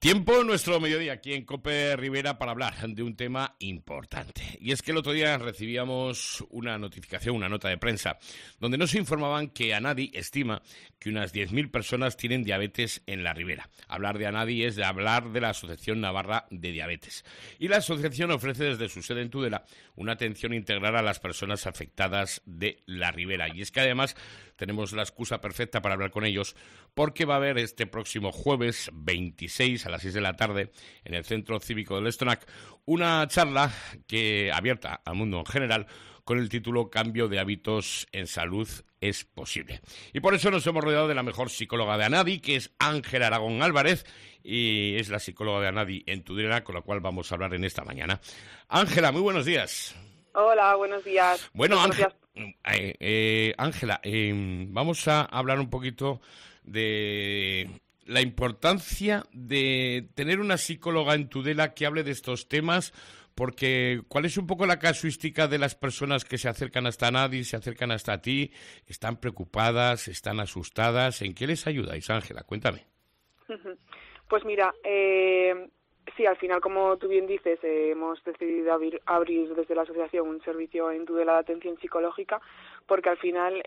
Tiempo nuestro mediodía aquí en COPE Rivera para hablar de un tema importante. Y es que el otro día recibíamos una notificación, una nota de prensa, donde nos informaban que ANADI estima que unas 10.000 personas tienen diabetes en la Ribera. Hablar de ANADI es de hablar de la Asociación Navarra de Diabetes. Y la asociación ofrece desde su sede en Tudela una atención integral a las personas afectadas de la Ribera. Y es que además tenemos la excusa perfecta para hablar con ellos, porque va a haber este próximo jueves 26 a las 6 de la tarde en el Centro Cívico del Estonac una charla abierta al mundo en general con el título Cambio de hábitos en salud es posible. Y por eso nos hemos rodeado de la mejor psicóloga de ANADI, que es Ángela Aragón Álvarez, y es la psicóloga de ANADI en Tudela, con la cual vamos a hablar en esta mañana. Ángela, muy buenos días. Hola, buenos días. Bueno, Ángela, vamos a hablar un poquito de la importancia de tener una psicóloga en Tudela que hable de estos temas, porque ¿cuál es un poco la casuística de las personas que se acercan hasta ANADI, se acercan hasta ti? ¿Están preocupadas, están asustadas? ¿En qué les ayudáis, Ángela? Cuéntame. Pues mira, sí, al final, como tú bien dices, hemos decidido abrir desde la asociación un servicio en Tudela de atención psicológica, porque al final,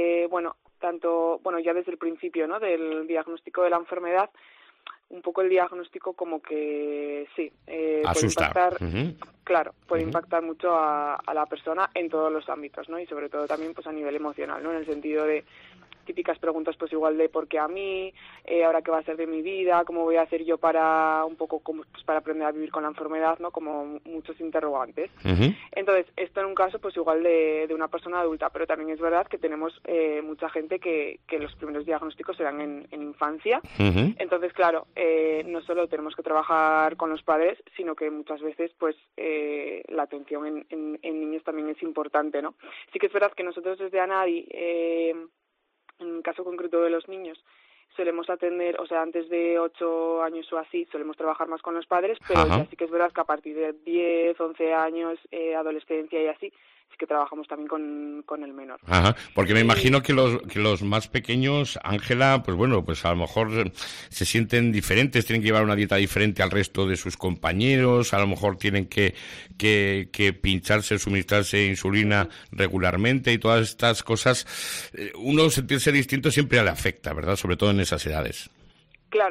ya desde el principio, ¿no?, del diagnóstico de la enfermedad, un poco el diagnóstico como que sí, puede impactar, claro, puede impactar mucho a la persona en todos los ámbitos, ¿no? Y sobre todo también pues a nivel emocional, ¿no? En el sentido de típicas preguntas pues igual de por qué a mí, ahora qué va a ser de mi vida, cómo voy a hacer yo para un poco pues para aprender a vivir con la enfermedad, ¿no? Como muchos interrogantes. Entonces, esto en un caso pues igual de una persona adulta, pero también es verdad que tenemos mucha gente que los primeros diagnósticos se dan en infancia. Entonces, claro, no solo tenemos que trabajar con los padres, sino que muchas veces pues la atención en niños también es importante, ¿no? Sí que es verdad que nosotros desde ANADI, en el caso concreto de los niños, solemos atender, o sea, antes de 8 años o así, solemos trabajar más con los padres, pero ya sí que es verdad que a partir de 10, 11 años, adolescencia y así, sí que trabajamos también con el menor. Porque me imagino que los más pequeños, Ángela, pues bueno, pues a lo mejor se sienten diferentes, tienen que llevar una dieta diferente al resto de sus compañeros, a lo mejor tienen que pincharse, suministrarse insulina regularmente y todas estas cosas. Uno sentirse distinto siempre le afecta, ¿verdad? Sobre todo en esas edades. Claro,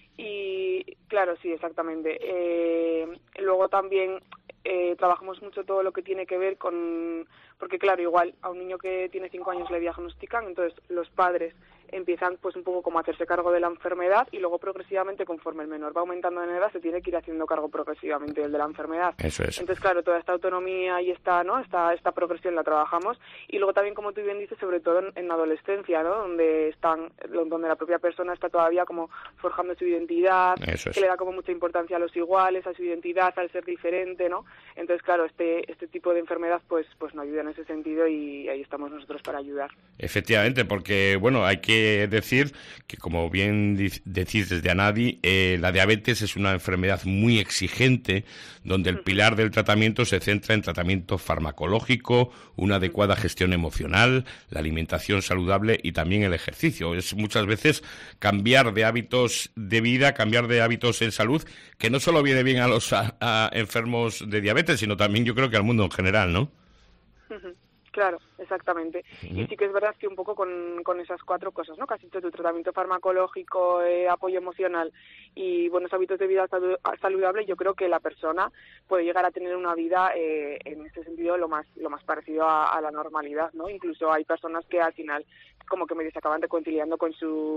sí, exactamente. Luego también trabajamos mucho todo lo que tiene que ver con... Porque claro, igual a un niño que tiene 5 años le diagnostican, entonces los padres empiezan pues un poco como a hacerse cargo de la enfermedad y luego progresivamente, conforme el menor va aumentando en edad, se tiene que ir haciendo cargo progresivamente el de la enfermedad. Eso es. Entonces, claro, toda esta autonomía y esta progresión la trabajamos. Y luego también, como tú bien dices, sobre todo en la adolescencia, ¿no?, donde la propia persona está todavía como forjando su identidad, que le da como mucha importancia a los iguales, a su identidad, al ser diferente, ¿no? Entonces, claro, este tipo de enfermedad pues nos ayuda en ese sentido y ahí estamos nosotros para ayudar. Efectivamente, porque, bueno, hay que decir que, como bien decís desde ANADI, la diabetes es una enfermedad muy exigente, donde el pilar del tratamiento se centra en tratamiento farmacológico, una adecuada gestión emocional, la alimentación saludable y también el ejercicio. Es muchas veces cambiar de hábitos de vida, cambiar de hábitos en salud, que no solo viene bien a los enfermos de diabetes, sino también yo creo que al mundo en general, ¿no? Claro, exactamente. Y sí que es verdad que un poco con esas 4 cosas, ¿no?, casi todo tu tratamiento farmacológico, apoyo emocional y buenos hábitos de vida saludable, yo creo que la persona puede llegar a tener una vida en ese sentido lo más parecido a la normalidad, ¿no? Incluso hay personas que al final como que medio se acaban reconciliando con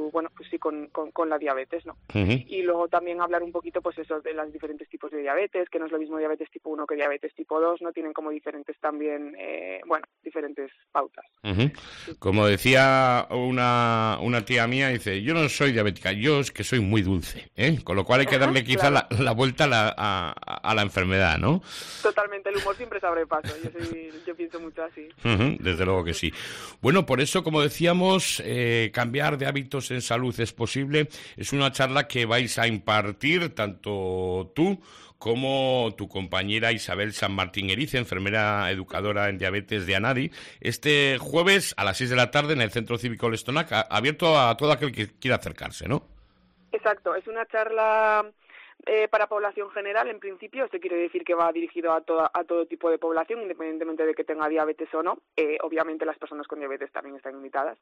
con la diabetes, ¿no? Y luego también hablar un poquito pues eso de los diferentes tipos de diabetes, que no es lo mismo diabetes tipo 1 que diabetes tipo 2, ¿no? Tienen como diferentes también, diferentes pautas. Como decía una tía mía, dice, yo no soy diabética, yo es que soy muy dulce, con lo cual hay que darle quizá la vuelta a la enfermedad, ¿no? Totalmente, el humor siempre se abre paso, yo pienso mucho así. Desde luego que sí. Bueno, por eso, como decíamos, cambiar de hábitos en salud es posible. Es una charla que vais a impartir tanto tú como tu compañera Isabel San Martín Erice, enfermera educadora en diabetes de ANADI, este jueves a las 6 de la tarde en el Centro Cívico del Estonac, abierto a todo aquel que quiera acercarse, ¿no? Exacto, es una charla Para población general, en principio, esto quiere decir que va dirigido a todo tipo de población, independientemente de que tenga diabetes o no. Obviamente las personas con diabetes también están invitadas.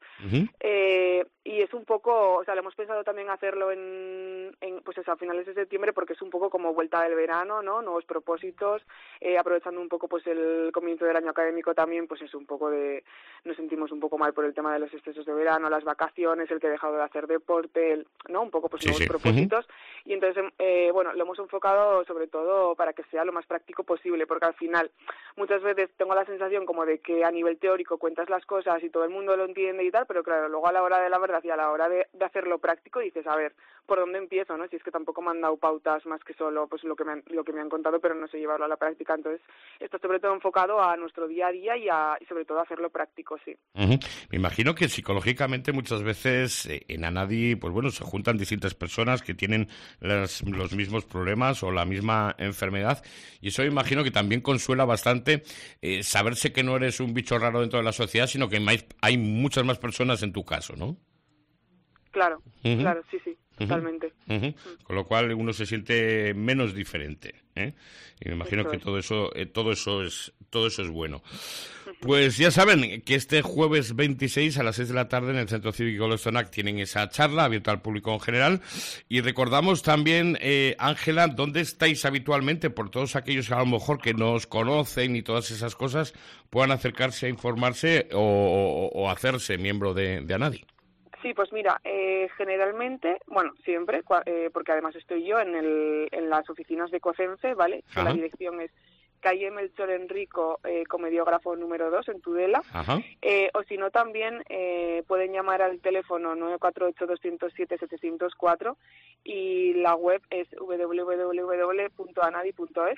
Y es un poco, o sea, lo hemos pensado también hacerlo pues eso, a finales de septiembre, porque es un poco como vuelta del verano, ¿no? Nuevos propósitos, aprovechando un poco pues el comienzo del año académico también, pues es un poco nos sentimos un poco mal por el tema de los excesos de verano, las vacaciones, el que he dejado de hacer deporte, ¿no? Un poco pues nuevos propósitos. Y entonces, bueno, lo hemos enfocado sobre todo para que sea lo más práctico posible, porque al final muchas veces tengo la sensación como de que a nivel teórico cuentas las cosas y todo el mundo lo entiende y tal, pero claro, luego a la hora de la verdad y a la hora de hacerlo práctico dices, a ver, ¿por dónde empiezo, no? Si es que tampoco me han dado pautas más que solo pues lo que me han contado, pero no sé llevarlo a la práctica. Entonces, esto sobre todo enfocado a nuestro día a día y sobre todo a hacerlo práctico, sí. Me imagino que psicológicamente muchas veces en Anadi, pues bueno, se juntan distintas personas que tienen los mismos problemas o la misma enfermedad, y eso me imagino que también consuela bastante saberse que no eres un bicho raro dentro de la sociedad, sino que hay muchas más personas en tu caso, ¿no? Claro, claro, sí, totalmente. Con lo cual uno se siente menos diferente, y me imagino que todo eso es bueno. Pues ya saben que este jueves 26 a las 6 de la tarde en el Centro Cívico Lostonac tienen esa charla abierta al público en general. Y recordamos también, Ángela, ¿dónde estáis habitualmente? Por todos aquellos que a lo mejor que no os conocen y todas esas cosas puedan acercarse a informarse o hacerse miembro de Anadi. Sí, pues mira, generalmente, bueno, siempre, porque además estoy yo en las oficinas de COCENFE, ¿vale? Que la dirección es calle Melchor Enrico, comediógrafo número 2 en Tudela. O si no, también pueden llamar al teléfono 948-207-704 y la web es www.anadi.es.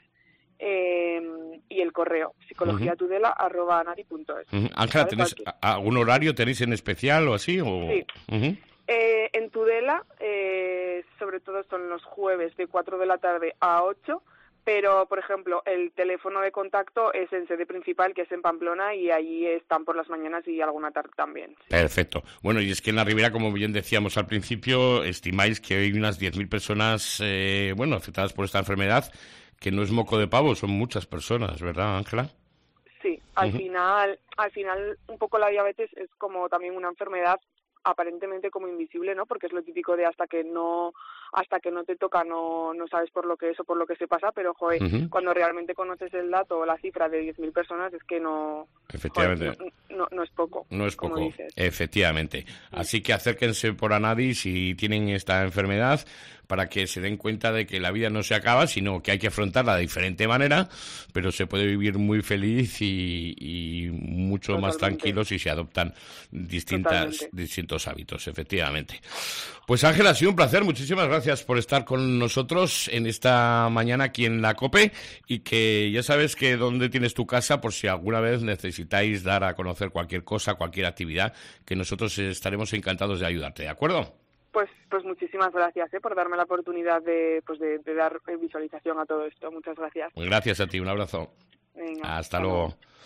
Y el correo psicologiatudela@anadi.es. Ángela, ¿tenéis algún horario tenéis en especial o así? Sí. En Tudela, sobre todo son los jueves de 4 de la tarde a 8, pero, por ejemplo, el teléfono de contacto es en sede principal, que es en Pamplona, y allí están por las mañanas y alguna tarde también. Sí. Perfecto. Bueno, y es que en la Ribera, como bien decíamos al principio, estimáis que hay unas 10.000 personas, afectadas por esta enfermedad, que no es moco de pavo, son muchas personas, ¿verdad, Ángela? Sí, al final un poco la diabetes es como también una enfermedad aparentemente como invisible, ¿no? Porque es lo típico de hasta que no te toca no sabes por lo que es o por lo que se pasa, pero joder, cuando realmente conoces el dato o la cifra de 10.000 personas es que no, efectivamente, no es poco. No es poco, efectivamente. Así que acérquense por Anadi si tienen esta enfermedad, para que se den cuenta de que la vida no se acaba, sino que hay que afrontarla de diferente manera, pero se puede vivir muy feliz y mucho más tranquilo si se adoptan distintos hábitos, efectivamente. Pues Ángela, ha sido un placer, muchísimas gracias por estar con nosotros en esta mañana aquí en la COPE, y que ya sabes que dónde tienes tu casa por si alguna vez necesitáis dar a conocer cualquier cosa, cualquier actividad, que nosotros estaremos encantados de ayudarte, ¿de acuerdo? Pues muchísimas gracias por darme la oportunidad de dar visualización a todo esto. Muchas gracias. Pues gracias a ti, un abrazo. Venga, hasta luego.